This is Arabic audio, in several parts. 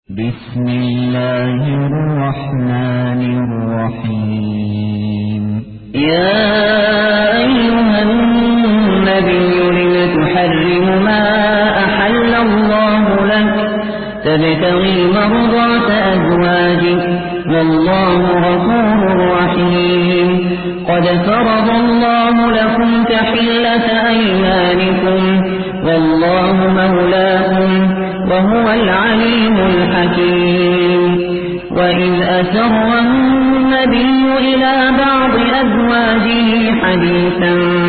بسم الله الرحمن الرحيم يا أيها النبي لم تحرم ما أحل الله لك تبتغي مرضات أزواجك والله غفور رحيم قد فرض الله لكم تحلة أيمانكم والله مولاكم وهو العليم الحكيم وإذ أسر النبي إلى بعض أزواجه حديثا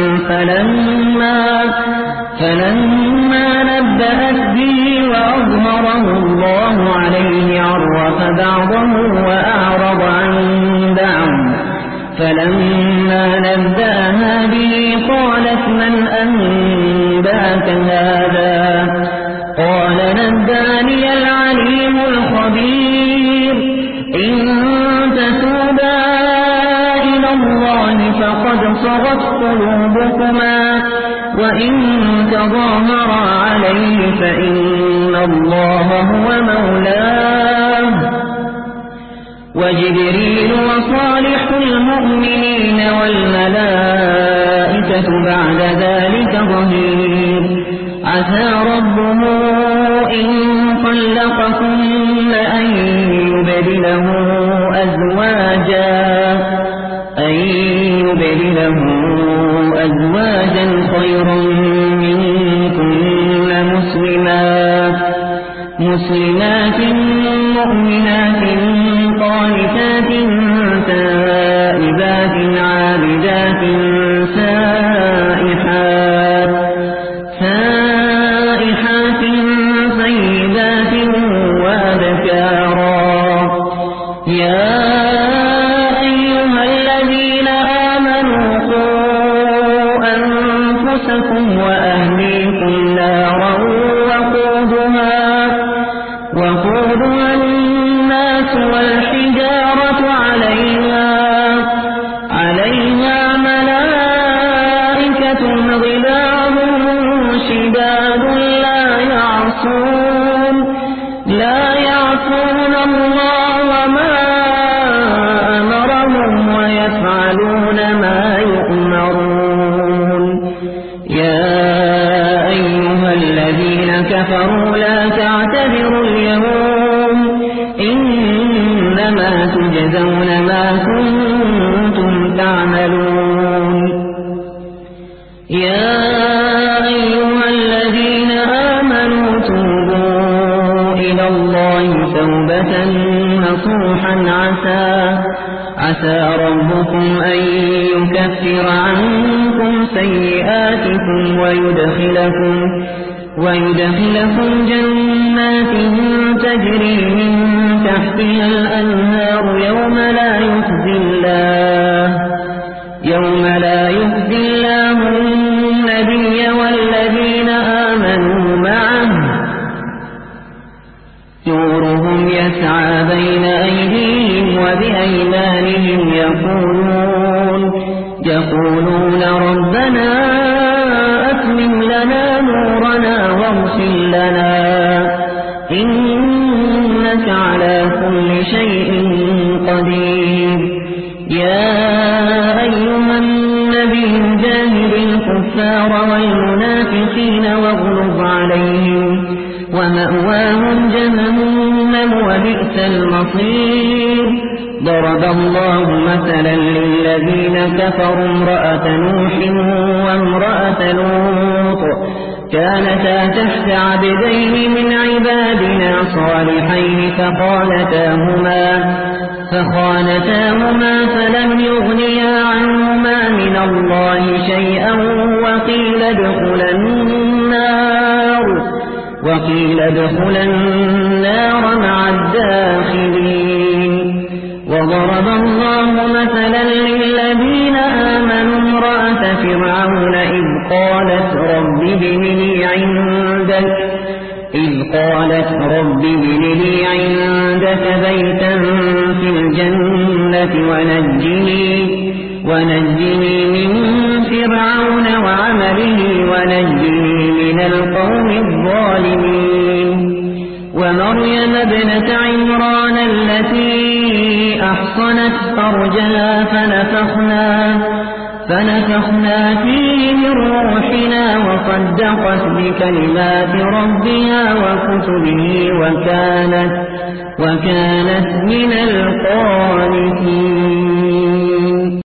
فلما نبأت به وأظهره الله عليه عرف بعضه وأعرض عن بعض فلما نبأها به قالت من أنبأك هذا قال نبأني العليم الخبير إن تتوبا إلى الله فقد صغت قلوبكما وإن تظاهرا عليه فإن الله هو مولاه وجبريل وصالح المؤمنين والملائكة بعد ذلك ظهير عسى ربه إن طلقكن أن يبدله أزواجا خيرا منكن مسلمات مؤمنات قانتات تائبات عابدات سائحات سيدات وأبكارا يا أيها الذين آمنوا قوا أنفسكم وأهليكم نارا وقودها الناس والحجارة عليها ملائكة غلاظ شداد لا يعصون الله ما أمرهم ويفعلون ما يؤمرون يا أيها الذين كفروا لا تعتذروا اليوم إنما تجزون ما كنتم تعملون يا أيها الذين آمنوا توبوا إلى الله توبة نصوحا عسى ربكم أن يكفر عنكم سيئاتكم ويدخلكم جنات تجري من تحتها الأنهار يوم لا يخزي الله النبي والذين آمنوا معه نورهم يسعى بين أيديهم وبأيمانهم يقولون ربنا أتمم لنا نورنا واغفر لنا إنك على كل شيء قدير يا أيها النبي جاهد الكفار والمنافقين واغلظ عليهم ومأواهم جهنم وبئس المصير ضرب الله مثلا للذين كفروا امرأة نوح وامرأة لوط كانتا تحت عبدين من عبادنا صالحين فخانتاهما فلم يغنيا عنهما من الله شيئا وقيل ادخلا النار مع الداخلين وضرب الله مثلا للذين آمنوا امرأة فرعون إذ قالت رب ابن لي عندك بيتا في الجنة ونجني من فرعون وعمله ونجني من القوم الظالمين ومريم ومريم ابنة عمران التي أحصنت فرجها فنفخنا فيه من روحنا وصدقت بكلمات ربها وكتبه وكانت من القانتين.